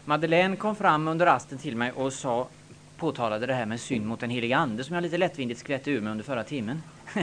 Madeleine kom fram under rasten till mig och påtalade det här med synd mot den heliga ande som jag lite lättvindigt skvätte ur mig under förra timmen.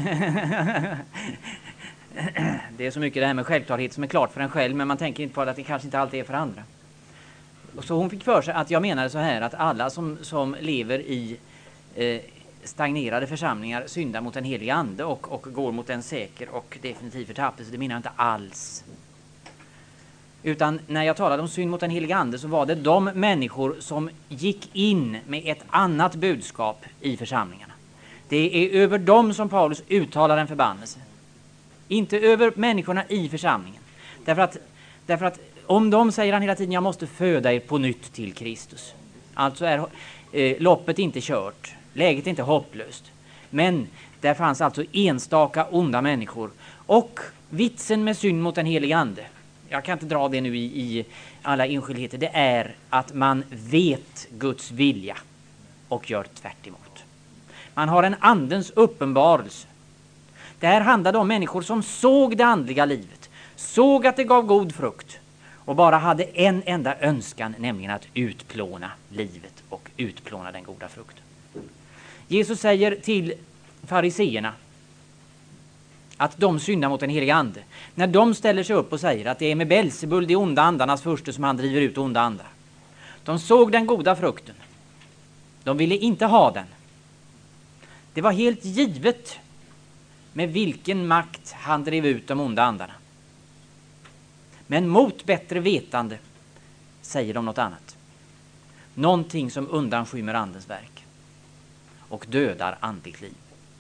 Det är så mycket det här med självklarhet som är klart för en själv, men man tänker inte på att det kanske inte alltid är för andra. Och så hon fick för sig att jag menade så här, att alla som lever i stagnerade församlingar syndar mot den heliga ande och går mot en säker och definitiv förtappelse. Det menar jag inte alls. Utan när jag talade om synd mot den heliga ande så var det de människor som gick in med ett annat budskap i församlingarna. Det är över dem som Paulus uttalar en förbannelse. Inte över människorna i församlingen. Därför att om de säger han hela tiden, jag måste föda er på nytt till Kristus. Alltså är loppet inte kört. Läget är inte hopplöst. Men där fanns alltså enstaka onda människor. Och vitsen med synd mot den heliga ande, jag kan inte dra det nu i alla enskildheter, det är att man vet Guds vilja och gör tvärt emot. Man har en andens uppenbarelse. Det här handlade om människor som såg det andliga livet, såg att det gav god frukt och bara hade en enda önskan, nämligen att utplåna livet och utplåna den goda frukten. Jesus säger till fariseerna att de syndar mot den heliga ande när de ställer sig upp och säger att det är med Belzebul, de onda andarnas furste, som han driver ut onda andar. De såg den goda frukten. De ville inte ha den. Det var helt givet med vilken makt han drev ut de onda andarna. Men mot bättre vetande säger de något annat. Någonting som undanskymmer andens verk och dödar andligt liv.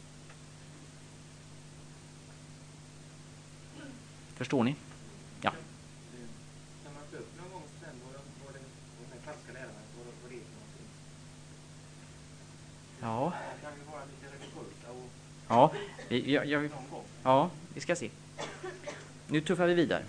Förstår ni? Ja. Kan man ta upp någon gång sen vad den falska läraren vad det är för någonting? Ja. Det kan ju vara lite religiösa och Ja, vi ska se. Nu tuffar vi vidare.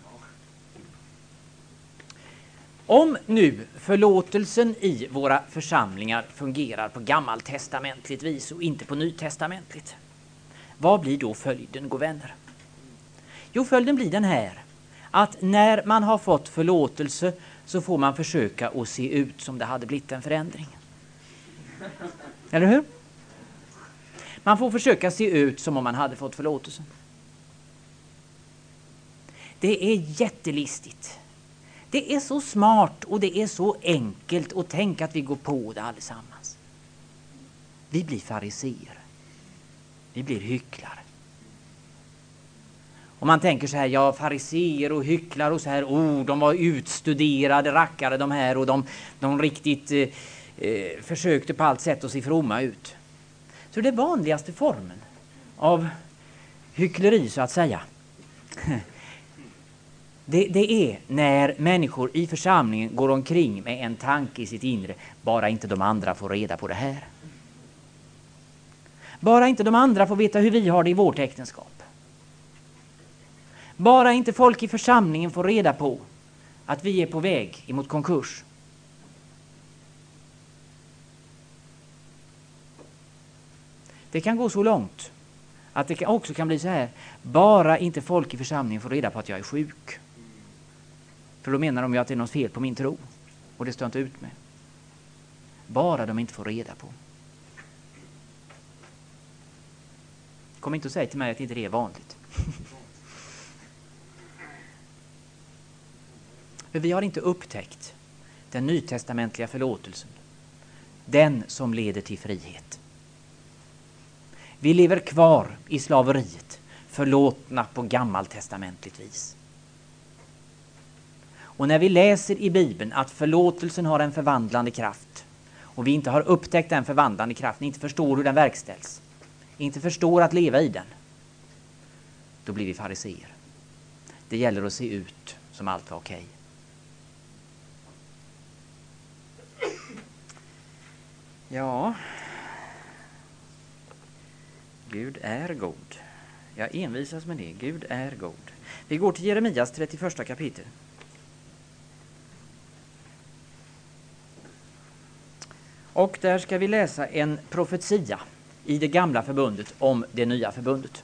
Om nu förlåtelsen i våra församlingar fungerar på gammaltestamentligt vis och inte på nytestamentligt, vad blir då följden, gå vänner? Jo, följden blir den här, att när man har fått förlåtelse så får man försöka att se ut som det hade blivit en förändring. Eller hur? Man får försöka se ut som om man hade fått förlåtelse. Det är jättelistigt. Det är så smart och det är så enkelt, och tänk att vi går på det allesammans. Vi blir fariseer. Vi blir hycklare. Och man tänker så här, ja, fariseer och hycklare och så här, de var utstuderade rackare de här, och de riktigt försökte på allt sätt att se fromma ut. Så det vanligaste formen av hyckleri, så att säga, det är när människor i församlingen går omkring med en tanke i sitt inre, bara inte de andra får reda på det här. Bara inte de andra får veta hur vi har det i vårt äktenskap. Bara inte folk i församlingen får reda på att vi är på väg emot konkurs. Det kan gå så långt att det också kan bli så här, bara inte folk i församlingen får reda på att jag är sjuk. För då menar de ju att det är något fel på min tro. Och det står jag inte ut med. Bara de inte får reda på. Kom inte att säga till mig att inte det är vanligt. För vi har inte upptäckt den nytestamentliga förlåtelsen. Den som leder till frihet. Vi lever kvar i slaveriet, förlåtna på gammaltestamentligt vis. Och när vi läser i Bibeln att förlåtelsen har en förvandlande kraft, och vi inte har upptäckt den förvandlande kraften, inte förstår hur den verkställs, inte förstår att leva i den, då blir vi fariseer. Det gäller att se ut som allt var okej. Ja, Gud är god. Jag envisas med det. Gud är god. Vi går till Jeremias 31 kapitel. Och där ska vi läsa en profetia i det gamla förbundet om det nya förbundet.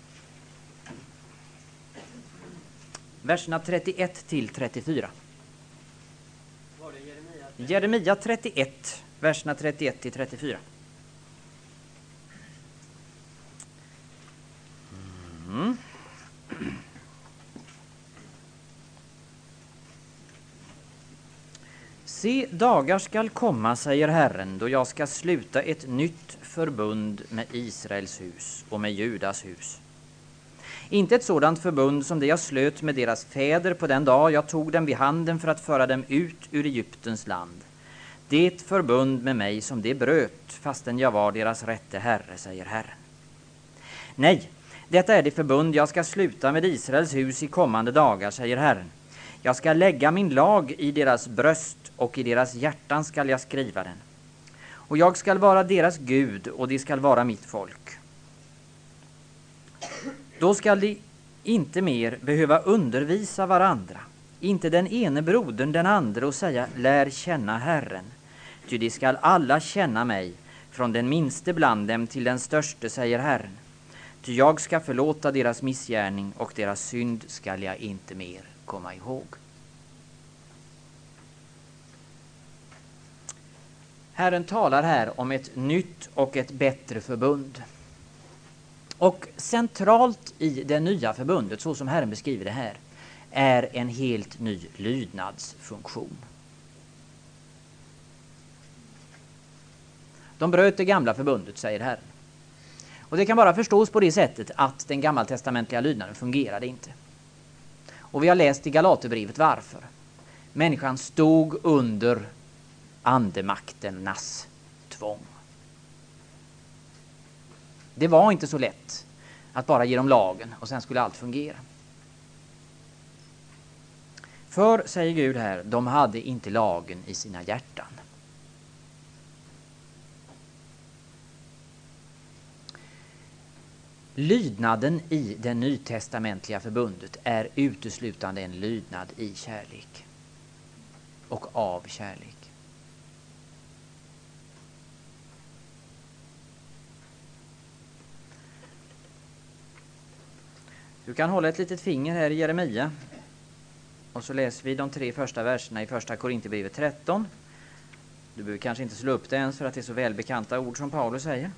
Verserna 31 till 34. Jeremia 31, verserna 31 till 34. Se, dagar skall komma, säger Herren, då jag ska sluta ett nytt förbund med Israels hus och med Judas hus. Inte ett sådant förbund som det jag slöt med deras fäder på den dag jag tog dem vid handen för att föra dem ut ur Egyptens land. Det förbund med mig som det bröt, fastän jag var deras rätte herre, säger Herren. Nej, detta är det förbund jag ska sluta med Israels hus i kommande dagar, säger Herren. Jag ska lägga min lag i deras bröst och i deras hjärtan skall jag skriva den. Och jag skall vara deras Gud och de skall vara mitt folk. Då skall de inte mer behöva undervisa varandra, inte den ene brodern den andra, och säga, lär känna Herren. Ty de skall alla känna mig, från den minste bland dem till den störste, säger Herren. Ty jag ska förlåta deras missgärning och deras synd skall jag inte mer komma ihåg. Herren talar här om ett nytt och ett bättre förbund. Och centralt i det nya förbundet, så som Herren beskriver det här, är en helt ny lydnadsfunktion. De bröt det gamla förbundet, säger Herren. Och det kan bara förstås på det sättet att den gammaltestamentliga lydnaden fungerade inte. Och vi har läst i Galaterbrevet varför. Människan stod under andemakternas tvång. Det var inte så lätt att bara ge dem lagen och sen skulle allt fungera. För, säger Gud här, de hade inte lagen i sina hjärtan. Lydnaden i det nytestamentliga förbundet är uteslutande en lydnad i kärlek och av kärlek. Du kan hålla ett litet finger här i Jeremia och så läser vi de 3 första verserna i första Korinthierbrevet 13. Du behöver kanske inte slå upp det ens för att det är så välbekanta ord som Paulus säger.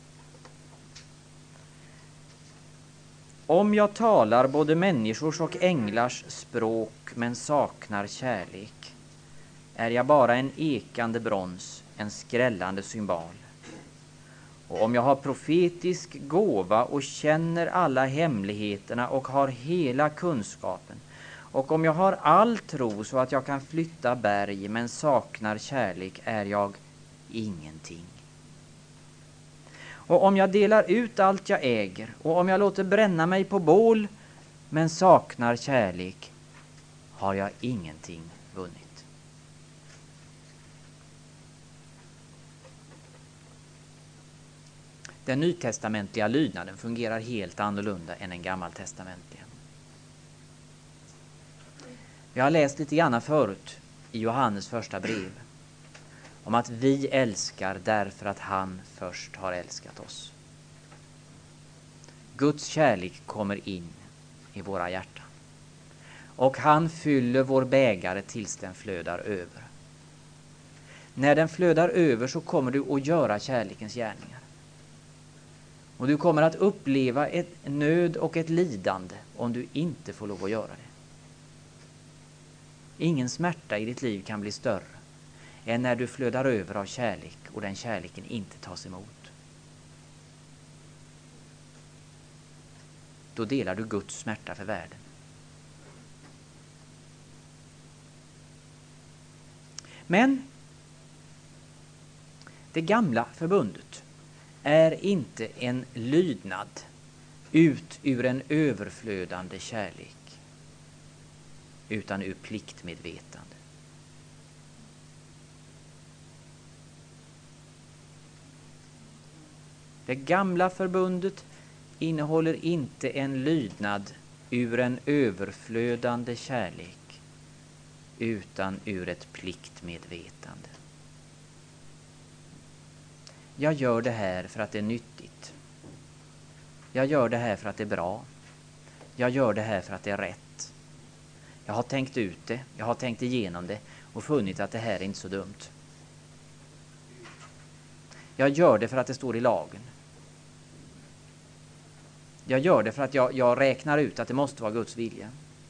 Om jag talar både människors och änglars språk men saknar kärlek, är jag bara en ekande brons, en skrällande cymbal. Och om jag har profetisk gåva och känner alla hemligheterna och har hela kunskapen, och om jag har all tro så att jag kan flytta berg men saknar kärlek, är jag ingenting. Och om jag delar ut allt jag äger, och om jag låter bränna mig på bål men saknar kärlek, har jag ingenting vunnit. Den nytestamentliga lydnaden fungerar helt annorlunda än den gammaltestamentliga. Vi har läst lite grann förut i Johannes första brev om att vi älskar därför att han först har älskat oss. Guds kärlek kommer in i våra hjärtan. Och han fyller vår bägare tills den flödar över. När den flödar över så kommer du att göra kärlekens gärningar. Och du kommer att uppleva ett nöd och ett lidande om du inte får lov att göra det. Ingen smärta i ditt liv kan bli större än när du flödar över av kärlek och den kärleken inte tas emot. Då delar du Guds smärta för världen. Men det gamla förbundet är inte en lydnad ut ur en överflödande kärlek, utan ur pliktmedvetande. Det gamla förbundet innehåller inte en lydnad ur en överflödande kärlek, utan ur ett pliktmedvetande. Jag gör det här för att det är nyttigt. Jag gör det här för att det är bra. Jag gör det här för att det är rätt. Jag har tänkt ut det, jag har tänkt igenom det och funnit att det här är inte så dumt. Jag gör det för att det står i lagen. Jag gör det för att jag räknar ut att det måste vara Guds vilja.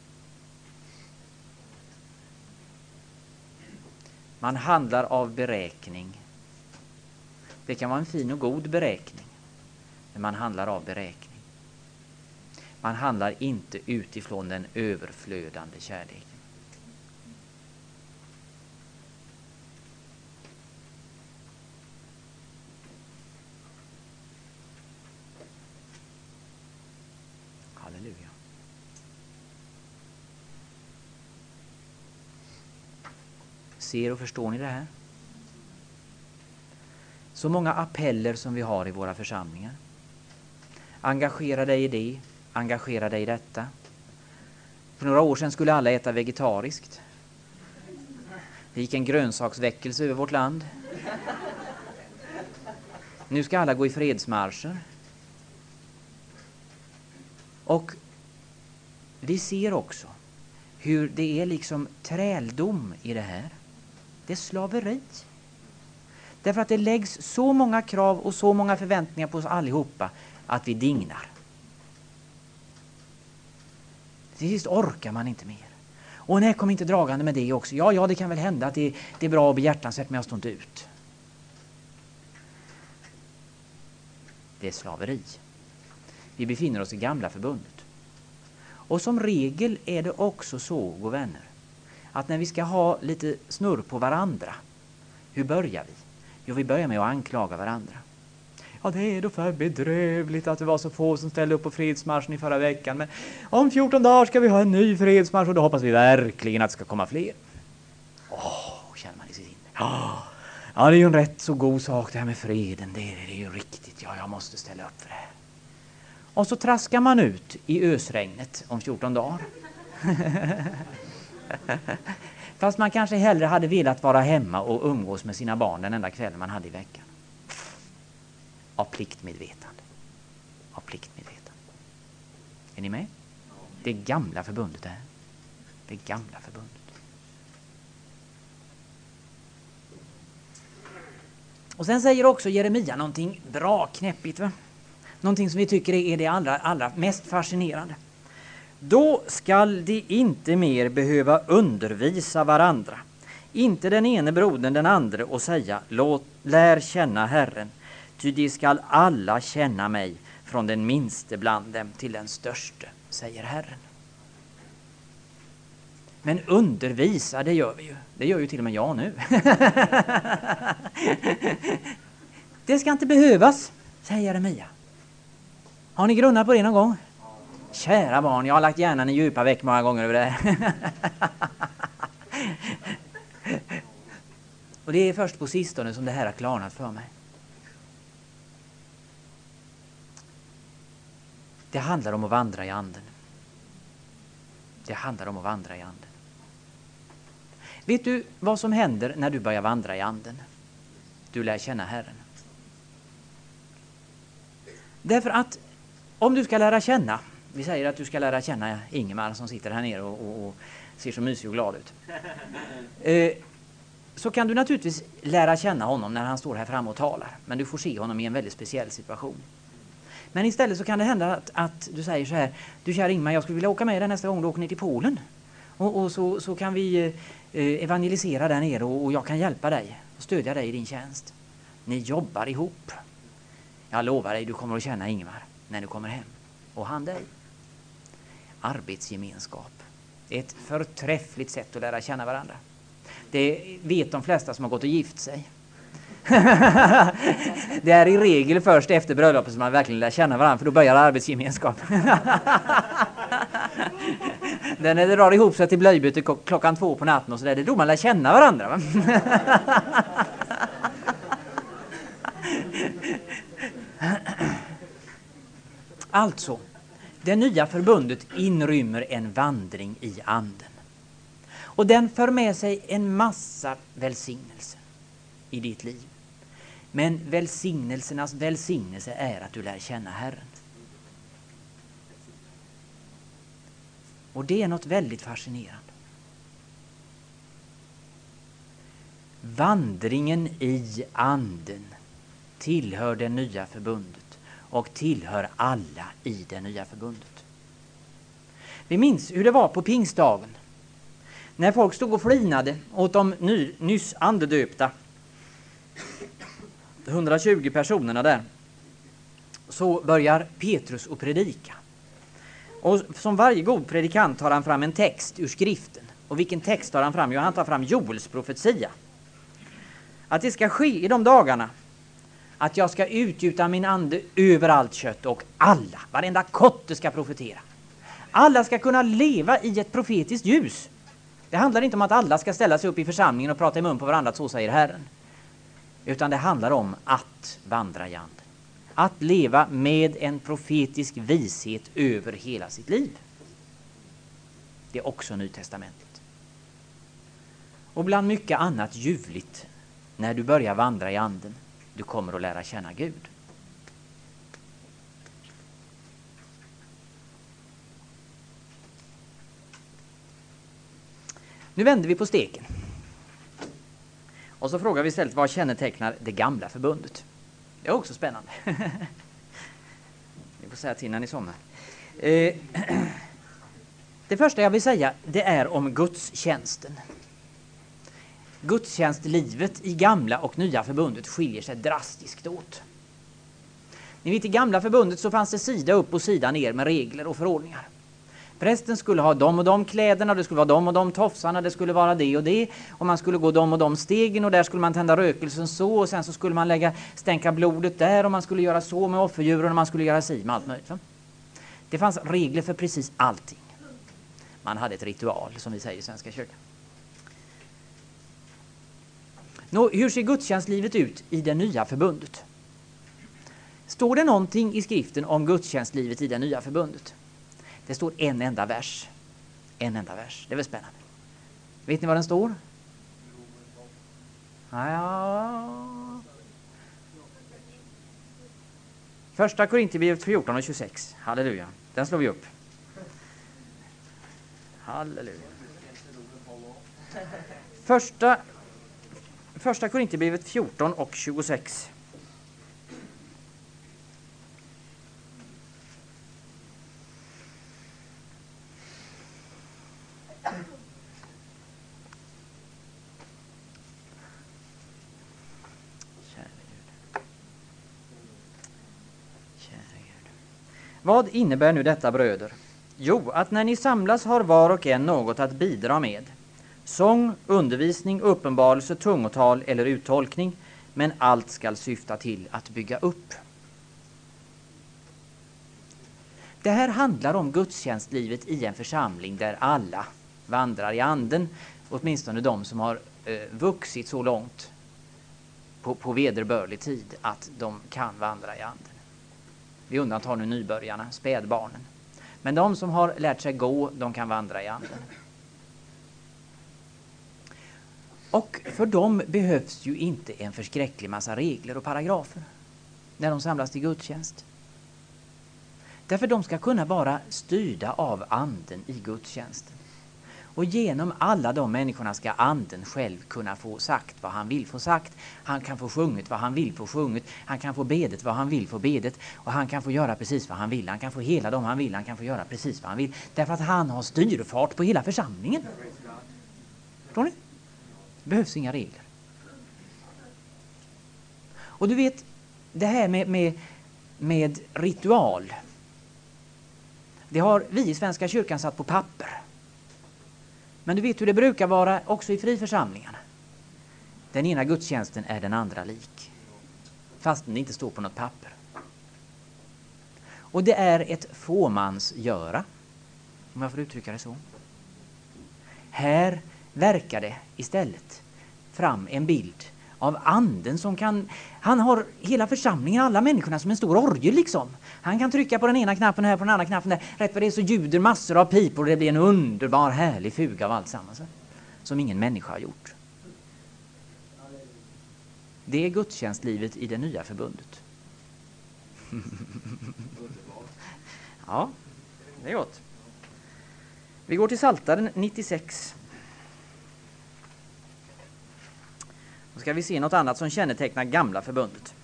Man handlar av beräkning. Det kan vara en fin och god beräkning, men man handlar av beräkning. Man handlar inte utifrån den överflödande kärleken. Halleluja. Ser och förstår ni det här? Så många appeller som vi har i våra församlingar. Engagera dig i det, engagera dig i detta. För några år sedan skulle alla äta vegetariskt. Det gick en grönsaksväckelse över vårt land. Nu ska alla gå i fredsmarscher. Och vi ser också hur det är liksom träldom i det här. Det är slaveri. Därför att det läggs så många krav och så många förväntningar på oss allihopa att vi dignar. Till sist orkar man inte mer. Och nej, kom inte dragande med det också. Ja, det kan väl hända att det är bra och behjärtansvärt, men jag står inte ut. Det är slaveri. Vi befinner oss i gamla förbundet. Och som regel är det också så, goda vänner, att när vi ska ha lite snurr på varandra, hur börjar vi? Jo, vi börjar med att anklaga varandra. Ja, det är då för bedrövligt att det var så få som ställde upp på fredsmarschen i förra veckan. Men om 14 dagar ska vi ha en ny fredsmarsch och då hoppas vi verkligen att det ska komma fler. Känner man i sitt inre. Ja, det är ju en rätt så god sak det här med freden. Det är ju riktigt. Ja, jag måste ställa upp för det här. Och så traskar man ut i ösregnet om 14 dagar. Fast man kanske hellre hade velat vara hemma och umgås med sina barn den enda kvällen man hade i veckan. Av pliktmedvetande. Av pliktmedvetande. Är ni med? Det gamla förbundet det här. Det gamla förbundet. Och sen säger också Jeremia någonting bra knäppigt, va? Någonting som vi tycker är det allra mest fascinerande. Då skall de inte mer behöva undervisa varandra. Inte den ene brodern den andra och säga, lär känna Herren. Ty de skall alla känna mig, från den minste bland dem till den störste, säger Herren. Men undervisa, det gör vi ju. Det gör ju till och med jag nu. Det ska inte behövas, säger Jeremia. Har ni grunnat på det någon gång? Kära barn, jag har lagt hjärnan i djupa veck många gånger över det här. Och det är först på sistone som det här har klarnat för mig. Det handlar om att vandra i anden. Det handlar om att vandra i anden. Vet du vad som händer när du börjar vandra i anden? Du lär känna Herren. Därför att om du ska lära känna, vi säger att du ska lära känna Ingemar som sitter här nere och ser så mysig och glad ut. Så kan du naturligtvis lära känna honom när han står här framme och talar. Men du får se honom i en väldigt speciell situation. Men istället så kan det hända att du säger så här, du kära Ingmar, jag skulle vilja åka med dig nästa gång du åker ner till Polen. Och så kan vi evangelisera där nere och jag kan hjälpa dig och stödja dig i din tjänst. Ni jobbar ihop. Jag lovar dig, du kommer att känna Ingmar när du kommer hem. Och han dig. Arbetsgemenskap. Ett förträffligt sätt att lära känna varandra. Det vet de flesta som har gått och gift sig. Det är i regel först efter bröllopet som man verkligen lär känna varandra, för då börjar arbetsgemenskap. Den när det drar ihop sig till blöjbyte klockan 2 på natten och så där, det är då man lär känna varandra. Va? Alltså, det nya förbundet inrymmer en vandring i anden. Och den för med sig en massa välsignelse i ditt liv. Men välsignelsernas välsignelse är att du lär känna Herren. Och det är något väldigt fascinerande. Vandringen i anden tillhör det nya förbundet och tillhör alla i det nya förbundet. Vi minns hur det var på pingstdagen. När folk stod och flinade åt de nyss andedöpta 120 personerna där, så börjar Petrus att predika. Och som varje god predikant tar han fram en text ur skriften. Och vilken text tar han fram? Jo, han tar fram Joels profetia. Att det ska ske i de dagarna att jag ska utgjuta min ande över allt kött, och alla, varenda kotte ska profetera. Alla ska kunna leva i ett profetiskt ljus. Det handlar inte om att alla ska ställa sig upp i församlingen och prata i mun på varandra, så säger Herren. Utan det handlar om att vandra i anden. Att leva med en profetisk vishet över hela sitt liv. Det är också Nytestamentet. Och bland mycket annat ljuvligt, när du börjar vandra i anden, du kommer att lära känna Gud. Nu vänder vi på steken. Och så frågar vi istället, vad kännetecknar det gamla förbundet? Det är också spännande. Ni får säga till när ni somnar. Det första jag vill säga, det är om gudstjänsten. Gudstjänstlivet i gamla och nya förbundet skiljer sig drastiskt åt. Ni vet, i gamla förbundet så fanns det sida upp och sida ner med regler och förordningar. Prästen skulle ha de och de kläderna, det skulle vara de och de tofsarna, det skulle vara det och det. Och man skulle gå de och de stegen, och där skulle man tända rökelsen så. Och sen så skulle man stänka blodet där, och man skulle göra så med offerdjuren, och man skulle göra si med allt möjligt. Va? Det fanns regler för precis allting. Man hade ett ritual, som vi säger i Svenska kyrkan. Nå, hur ser gudstjänstlivet ut i det nya förbundet? Står det någonting i skriften om gudstjänstlivet i det nya förbundet? Det står en enda vers. En enda vers. Det är väl spännande. Vet ni vad den står? Ja. Första Korinthierbrevet 14 och 26. Halleluja. Den slår vi upp. Halleluja. Första Korinthierbrevet 14 och 26. Vad innebär nu detta, bröder? Jo, att när ni samlas har var och en något att bidra med. Sång, undervisning, uppenbarelse, tungotal eller uttolkning, men allt skall syfta till att bygga upp. Det här handlar om gudstjänstlivet i en församling där alla vandrar i anden, åtminstone de som har vuxit så långt på vederbörlig tid att de kan vandra i anden. Vi undantar nu nybörjarna, spädbarnen. Men de som har lärt sig gå, de kan vandra i anden. Och för dem behövs ju inte en förskräcklig massa regler och paragrafer när de samlas till gudstjänst. Därför de ska kunna vara styrda av anden i gudstjänsten. Och genom alla de människorna ska anden själv kunna få sagt vad han vill få sagt. Han kan få sjunget vad han vill få sjunget. Han kan få bedet vad han vill få bedet. Och han kan få göra precis vad han vill. Han kan få hela dem han vill. Han kan få göra precis vad han vill. Därför att han har styrfart på hela församlingen. Förstår ni? Det behövs inga regler. Och du vet, det här med ritual. Det har vi i Svenska kyrkan satt på papper. Men du vet hur det brukar vara också i friförsamlingarna. Den ena gudstjänsten är den andra lik. Fast den inte står på något papper. Och det är ett fåmansgöra, om jag får uttrycka det så. Här verkar det istället fram en bild av anden som kan... Han har hela församlingen, alla människorna som en stor orgel liksom. Han kan trycka på den ena knappen här, på den andra knappen där. Rätt vad det är så ljuder massor av pipor och det blir en underbar, härlig fuga av allt sammans. Som ingen människa har gjort. Det är gudstjänstlivet i det nya förbundet. Ja, det är gott. Vi går till Psaltaren 96. Då ska vi se något annat som kännetecknar gamla förbundet.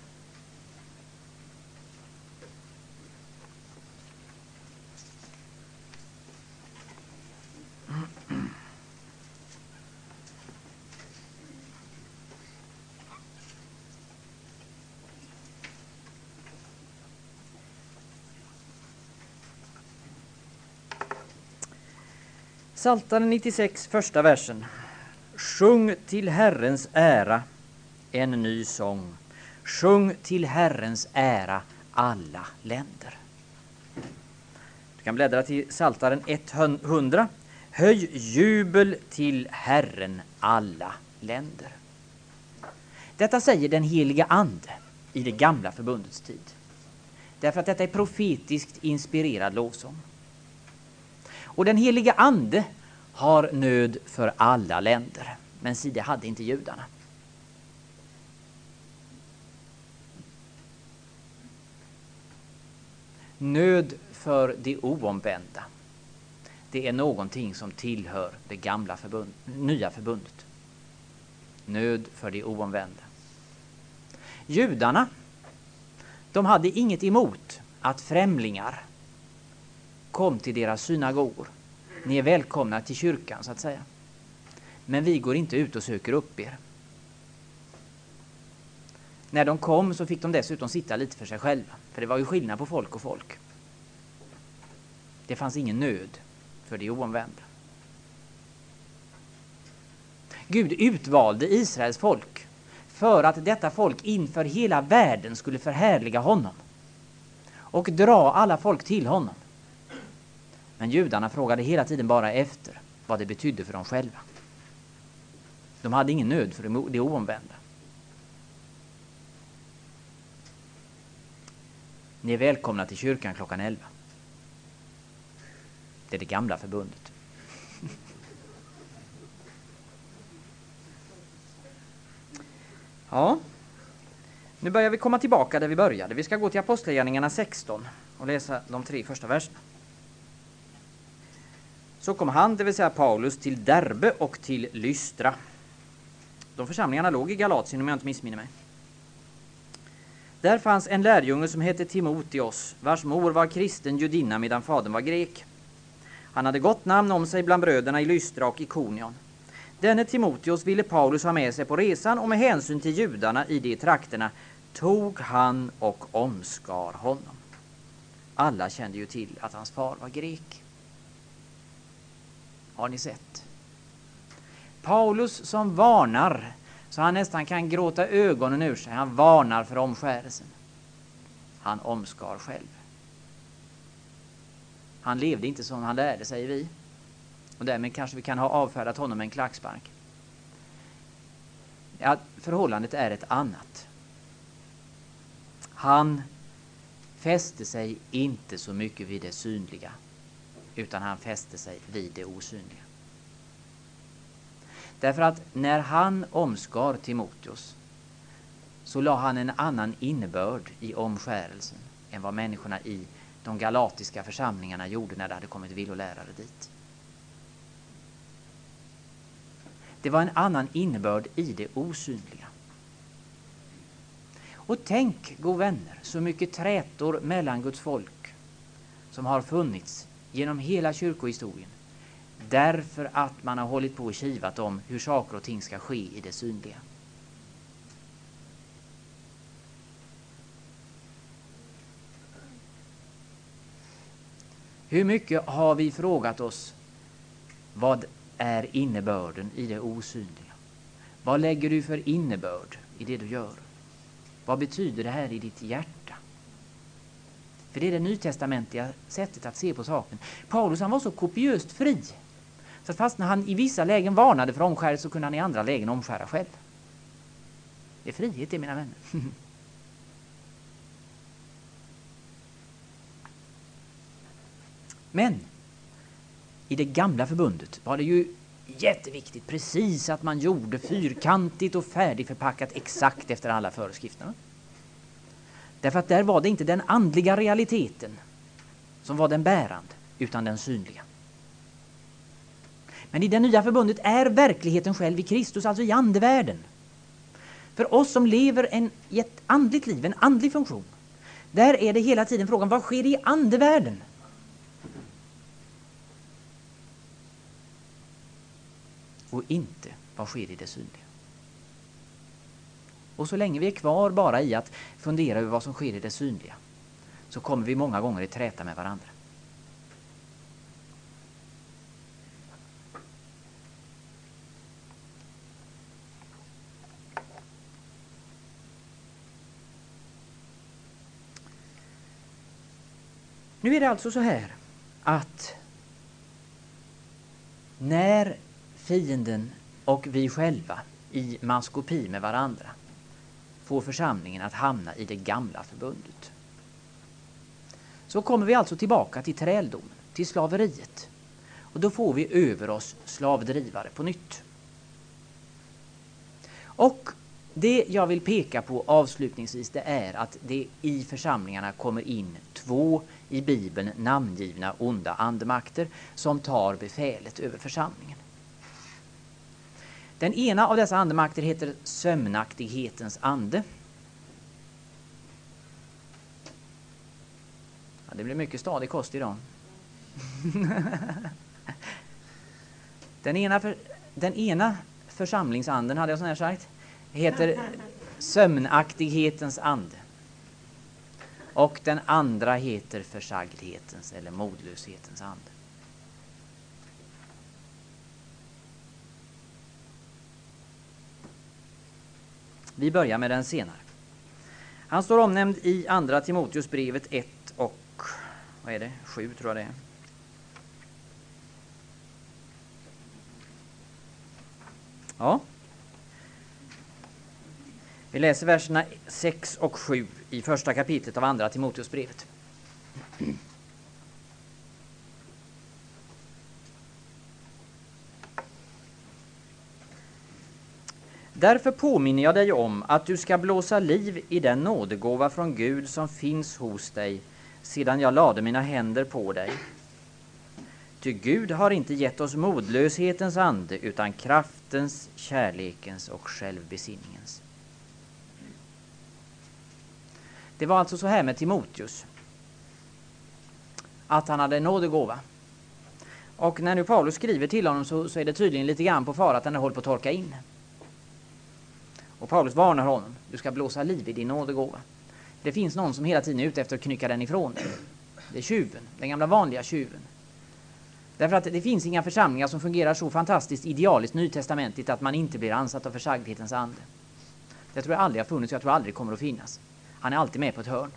Psaltaren 96, första versen. Sjung till Herrens ära en ny sång. Sjung till Herrens ära alla länder. Du kan bläddra till Psaltaren 100. Höj jubel till Herren alla länder. Detta säger den heliga ande i det gamla förbundets tid. Därför att detta är profetiskt inspirerad lovsång. Och den heliga ande har nöd för alla länder. Men det hade inte judarna. Nöd för det oomvända. Det är någonting som tillhör det gamla nya förbundet. Nöd för det oomvända. Judarna, de hade inget emot att främlingar kom till deras synagogor. Ni är välkomna till kyrkan, så att säga. Men vi går inte ut och söker upp er. När de kom så fick de dessutom sitta lite för sig själva. För det var ju skillnad på folk och folk. Det fanns ingen nöd för det oomvända. Gud utvalde Israels folk för att detta folk inför hela världen skulle förhärliga honom. Och dra alla folk till honom. Men judarna frågade hela tiden bara efter vad det betydde för dem själva. De hade ingen nöd för det oomvända. Ni är välkomna till kyrkan klockan 11. Det är det gamla förbundet. Ja, nu börjar vi komma tillbaka där vi började. Vi ska gå till Apostlagärningarna 16 och läsa de 3 första verserna. Så kom han, det vill säga Paulus, till Derbe och till Lystra. De församlingarna låg i Galatien om jag inte missminner mig. Där fanns en lärjunge som hette Timoteos, vars mor var kristen judinna medan fadern var grek. Han hade gott namn om sig bland bröderna i Lystra och Ikonion. Denne Timoteos ville Paulus ha med sig på resan, och med hänsyn till judarna i de trakterna tog han och omskar honom. Alla kände ju till att hans far var grek. Har ni sett? Paulus som varnar, så han nästan kan gråta ögonen ur sig. Han varnar för omskärelsen. Han omskar själv. Han levde inte som han lärde, säger vi. Och därmed kanske vi kan ha avfärdat honom med en klackspark. Ja, förhållandet är ett annat. Han fäste sig inte så mycket vid det synliga, utan han fäste sig vid det osynliga. Därför att när han omskar Timoteus så la han en annan innebörd i omskärelsen än vad människorna i de galatiska församlingarna gjorde när det hade kommit villolärare dit. Det var en annan innebörd i det osynliga. Och tänk, god vänner, så mycket trätor mellan Guds folk som har funnits genom hela kyrkohistorien. Därför att man har hållit på och kivat om hur saker och ting ska ske i det synliga. Hur mycket har vi frågat oss, vad är innebörden i det osynliga? Vad lägger du för innebörd i det du gör? Vad betyder det här i ditt hjärta? För det är det nytestamentliga sättet att se på saken. Paulus, han var så kopiöst fri. Så att fast när han i vissa lägen varnade för omskärelse så kunde han i andra lägen omskära själv. Det är frihet, det, mina vänner. Men i det gamla förbundet var det ju jätteviktigt precis att man gjorde fyrkantigt och färdigförpackat exakt efter alla föreskrifterna. Därför att där var det inte den andliga realiteten som var den bärande, utan den synliga. Men i det nya förbundet är verkligheten själv i Kristus, alltså i andevärlden. För oss som lever i ett andligt liv, en andlig funktion, där är det hela tiden frågan, vad sker i andevärlden? Och inte, vad sker i det synliga? Och så länge vi är kvar bara i att fundera över vad som sker i det synliga, så kommer vi många gånger i träta med varandra. Nu är det alltså så här att när fienden och vi själva i maskopi med varandra får församlingen att hamna i det gamla förbundet, så kommer vi alltså tillbaka till träldomen, till slaveriet. Och då får vi över oss slavdrivare på nytt. Och det jag vill peka på avslutningsvis, det är att det i församlingarna kommer in 2 i Bibeln namngivna onda andemakter som tar befälet över församlingen. Den ena av dessa andemakter heter sömnaktighetens ande. Ja, det blir mycket stadig kost idag. Den ena församlingsanden, hade jag så här sagt, heter sömnaktighetens ande. Och den andra heter försagdhetens eller modlöshetens ande. Vi börjar med den senare. Han står omnämnd i andra Timoteusbrevet 1 och 7 tror jag det är. Ja. Vi läser verserna 6 och 7 i första kapitlet av andra Timoteusbrevet. Därför påminner jag dig om att du ska blåsa liv i den nådegåva från Gud som finns hos dig sedan jag lade mina händer på dig. Ty Gud har inte gett oss modlöshetens ande utan kraftens, kärlekens och självbesinningens. Det var alltså så här med Timoteus, att han hade nådegåva. Och när nu Paulus skriver till honom så är det tydligen lite grann på fara att den håller på att torka in. Och Paulus varnar honom, du ska blåsa liv i din nådegåva. Det finns någon som hela tiden är ute efter att knycka den ifrån dig. Det är tjuven, den gamla vanliga tjuven. Därför att det finns inga församlingar som fungerar så fantastiskt idealiskt nytestamentigt att man inte blir ansatt av försagdhetens ande. Det tror jag aldrig har funnits och jag tror aldrig kommer att finnas. Han är alltid med på ett hörn.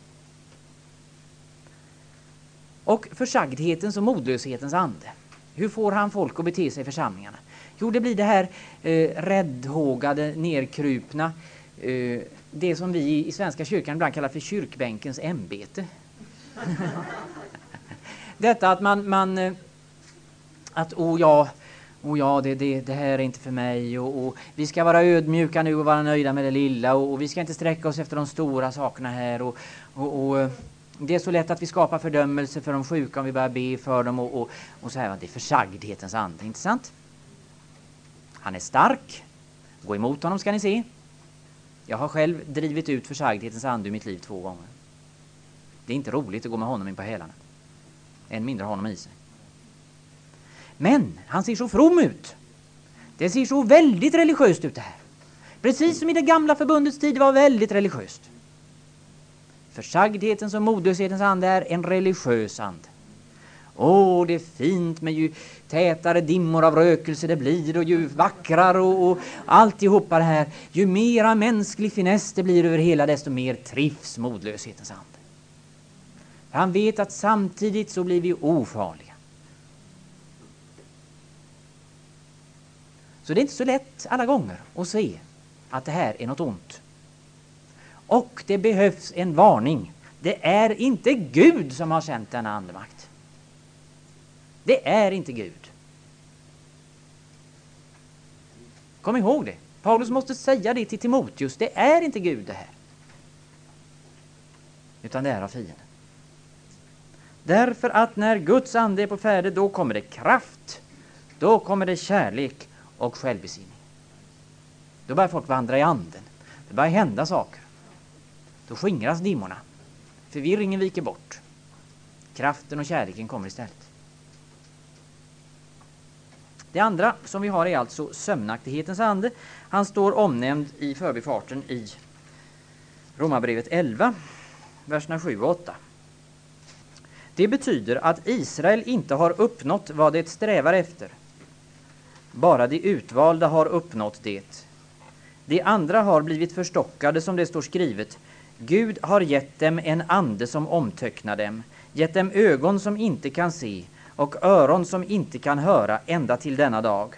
Och försagdhetens och modlöshetens ande. Hur får han folk att bete sig i församlingarna? Jo, det blir det här räddhågade, nerkrupna. Det som vi i Svenska kyrkan ibland kallar för kyrkbänkens ämbete. Detta att det här är inte för mig och vi ska vara ödmjuka nu och vara nöjda med det lilla och vi ska inte sträcka oss efter de stora sakerna här och det är så lätt att vi skapar fördömelse för de sjuka om vi börjar be för dem och så här. Det är försagdhetens ande, inte sant? Han är stark. Gå emot honom ska ni se. Jag har själv drivit ut försagdhetens ande i mitt liv 2 gånger. Det är inte roligt att gå med honom in på hälarna. Än mindre honom i sig. Men han ser så from ut. Det ser så väldigt religiöst ut det här. Precis som i det gamla förbundets tid var väldigt religiöst. Försagdhetens och modlöshetens ande är en religiös ande. Det är fint med ju tätare dimmor av rökelse det blir och ju vackrare och alltihopa det här. Ju mera mänsklig finess det blir över hela desto mer trivs modlöshetens ande. För han vet att samtidigt så blir vi ofarliga. Så det är inte så lätt alla gånger att se att det här är något ont. Och det behövs en varning. Det är inte Gud som har sänt denna andemakt. Det är inte Gud. Kom ihåg det. Paulus måste säga det till Timoteus. Det är inte Gud det här. Utan det är av fienden. Därför att när Guds ande är på färde, då kommer det kraft. Då kommer det kärlek och självbesinning. Då börjar folk vandra i anden. Det börjar hända saker. Då skingras dimmorna. Förvirringen viker bort. Kraften och kärleken kommer istället. Det andra som vi har är alltså sömnaktighetens ande. Han står omnämnd i förbifarten i Romarbrevet 11, verserna 7 och 8. Det betyder att Israel inte har uppnått vad det strävar efter. Bara de utvalda har uppnått det. De andra har blivit förstockade, som det står skrivet. Gud har gett dem en ande som omtöcknar dem, gett dem ögon som inte kan se och öron som inte kan höra ända till denna dag.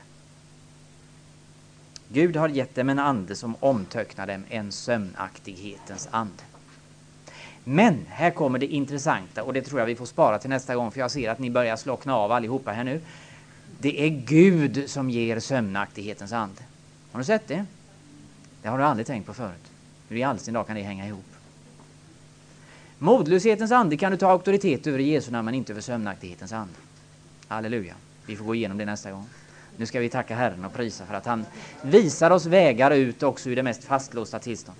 Gud har gett dem en ande som omtöcknar dem, en sömnaktighetens ande. Men här kommer det intressanta, och det tror jag vi får spara till nästa gång, för jag ser att ni börjar slockna av allihopa här nu. Det är Gud som ger sömnaktighetens ande. Har du sett det? Det har du aldrig tänkt på förut. Hur i all sin dag kan det hänga ihop? Modlöshetens ande kan du ta auktoritet över i Jesu namn, men inte över sömnaktighetens ande. Halleluja. Vi får gå igenom det nästa gång. Nu ska vi tacka Herren och prisa för att han visar oss vägar ut också ur det mest fastlåsta tillstånd.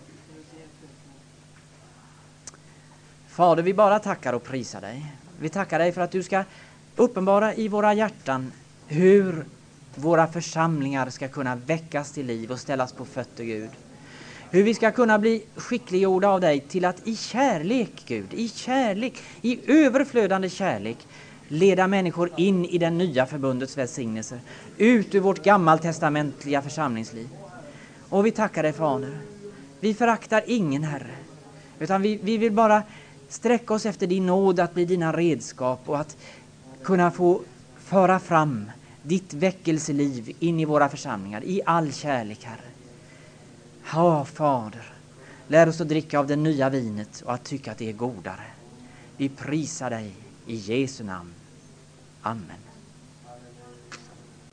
Fader, vi bara tackar och prisar dig. Vi tackar dig för att du ska uppenbara i våra hjärtan hur våra församlingar ska kunna väckas till liv och ställas på fötter, Gud. Hur vi ska kunna bli skickliggjorda av dig till att i kärlek, Gud, i kärlek, i överflödande kärlek, leda människor in i den nya förbundets välsignelser, ut ur vårt gammaltestamentliga församlingsliv. Och vi tackar dig, Fader. Vi föraktar ingen, Herre, utan vi vill bara sträcka oss efter din nåd att bli dina redskap och att kunna få föra fram ditt väckelseliv in i våra församlingar i all kärlek, Herre. Ja, Fader, lär oss att dricka av det nya vinet och att tycka att det är godare. Vi prisar dig i Jesu namn. Amen.